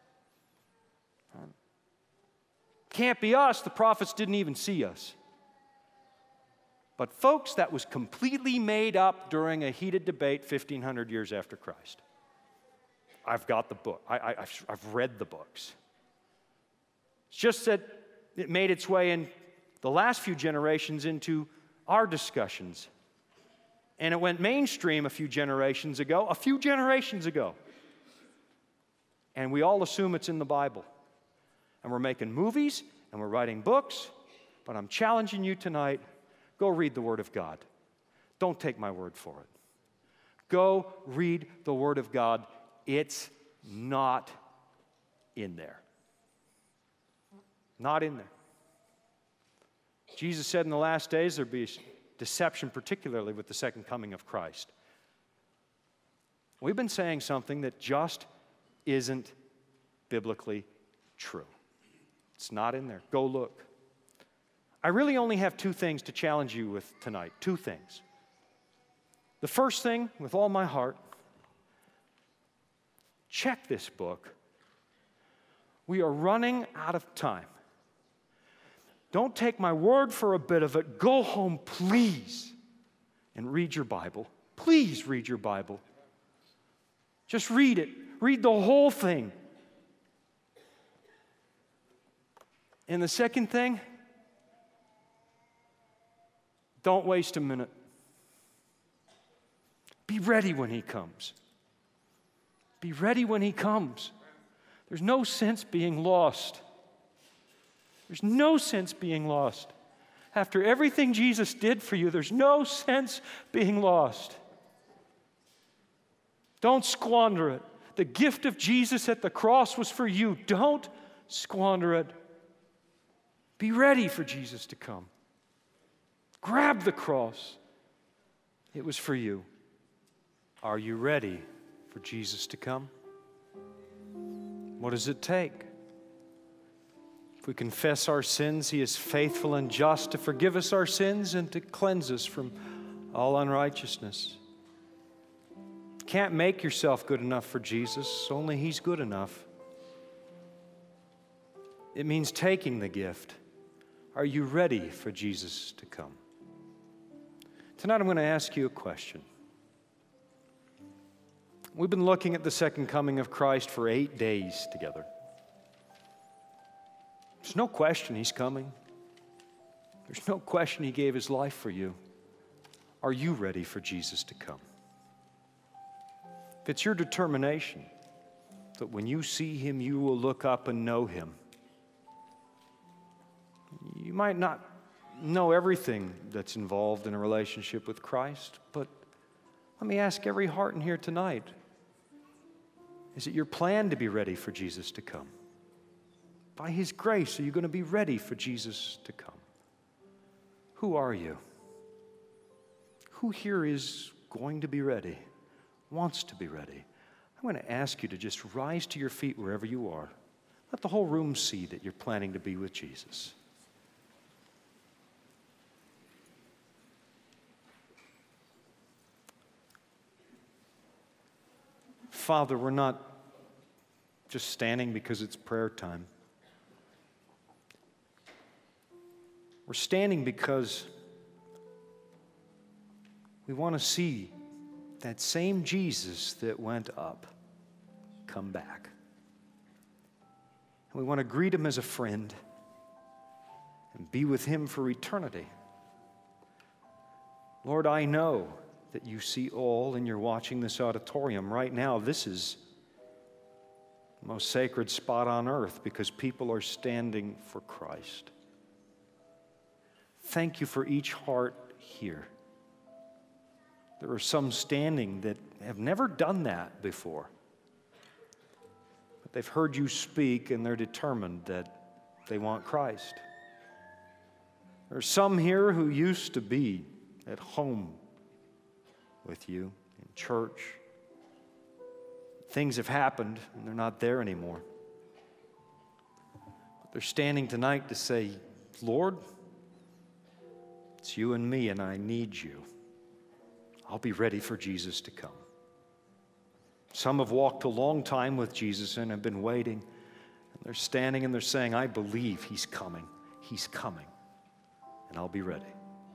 Can't be us. The prophets didn't even see us. But folks, that was completely made up during a heated debate fifteen hundred years after Christ. I've got the book. I, I, I've, I've read the books. It's just that it made its way in the last few generations into our discussions. And it went mainstream a few generations ago, a few generations ago. And we all assume it's in the Bible. And we're making movies, and we're writing books, but I'm challenging you tonight, go read the Word of God. Don't take my word for it. Go read the Word of God. It's not in there. Not in there. Jesus said in the last days there'd be deception, particularly with the second coming of Christ. We've been saying something that just isn't biblically true. It's not in there. Go look. I really only have two things to challenge you with tonight. Two things. The first thing, with all my heart, check this book. We are running out of time. Don't take my word for a bit of it. Go home, please, and read your Bible. Please read your Bible. Just read it. Read the whole thing. And the second thing, don't waste a minute. Be ready when He comes. Be ready when He comes. There's no sense being lost. There's no sense being lost. After everything Jesus did for you, there's no sense being lost. Don't squander it. The gift of Jesus at the cross was for you. Don't squander it. Be ready for Jesus to come. Grab the cross. It was for you. Are you ready for Jesus to come? What does it take? If we confess our sins, He is faithful and just to forgive us our sins and to cleanse us from all unrighteousness. Can't make yourself good enough for Jesus. Only He's good enough. It means taking the gift. Are you ready for Jesus to come? Tonight I'm going to ask you a question. We've been looking at the second coming of Christ for eight days together. There's no question He's coming. There's no question He gave His life for you. Are you ready for Jesus to come? If it's your determination that when you see him, you will look up and know him. You might not know everything that's involved in a relationship with Christ, but let me ask every heart in here tonight, is it your plan to be ready for Jesus to come? By his grace, are you going to be ready for Jesus to come? Who are you? Who here is going to be ready, wants to be ready? I'm going to ask you to just rise to your feet wherever you are. Let the whole room see that you're planning to be with Jesus. Father, we're not just standing because it's prayer time. We're standing because we want to see that same Jesus that went up come back. And we want to greet him as a friend and be with him for eternity. Lord, I know that you see all and you're watching this auditorium right now. This is the most sacred spot on earth because people are standing for Christ. Thank you for each heart here. There are some standing that have never done that before. But they've heard you speak and they're determined that they want Christ. There are some here who used to be at home with you in church. Things have happened and they're not there anymore. But they're standing tonight to say, Lord, it's you and me and I need you. I'll be ready for Jesus to come. Some have walked a long time with Jesus and have been waiting. And they're standing and they're saying, I believe he's coming. He's coming. And I'll be ready.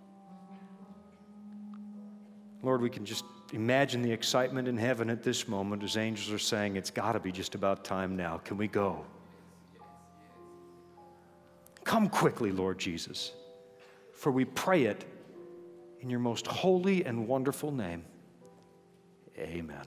Lord, we can just imagine the excitement in heaven at this moment as angels are saying, it's got to be just about time now. Can we go? Come quickly, Lord Jesus, for we pray it in your most holy and wonderful name. Amen.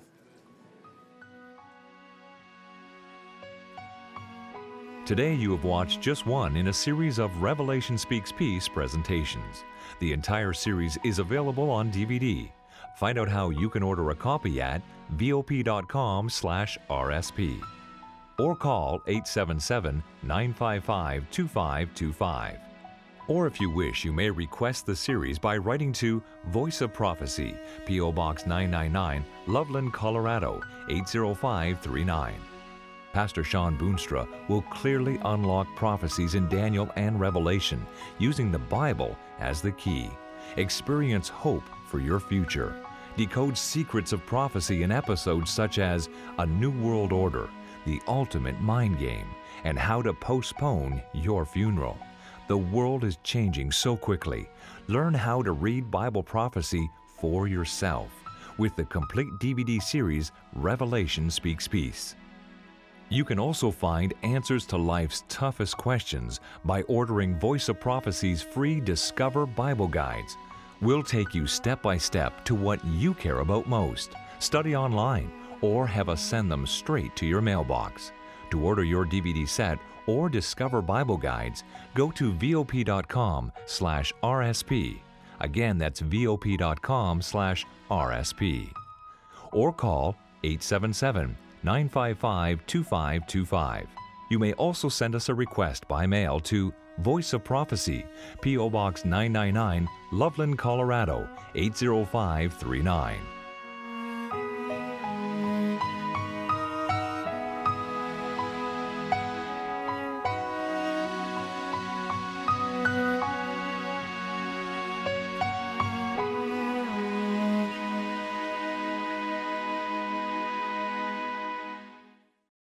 Today you have watched just one in a series of Revelation Speaks Peace presentations. The entire series is available on D V D. Find out how you can order a copy at V O P dot com slash R S P or call eight seven seven, nine five five, two five two five. Or if you wish, you may request the series by writing to Voice of Prophecy, P O Box nine nine nine, Loveland, Colorado eight zero five three nine. Pastor Sean Boonstra will clearly unlock prophecies in Daniel and Revelation using the Bible as the key. Experience hope for your future. Decode secrets of prophecy in episodes such as A New World Order, The Ultimate Mind Game, and How to Postpone Your Funeral. The world is changing so quickly. Learn how to read Bible prophecy for yourself with the complete D V D series Revelation Speaks Peace. You can also find answers to life's toughest questions by ordering Voice of Prophecy's free Discover Bible Guides. We'll take you step by step to what you care about most. Study online or have us send them straight to your mailbox. To order your D V D set or Discover Bible Guides, go to V O P dot com slash R S P. Again, that's V O P dot com slash R S P. Or call eight seven seven, nine five five, two five two five. You may also send us a request by mail to Voice of Prophecy, P O Box nine nine nine, Loveland, Colorado eight zero five three nine.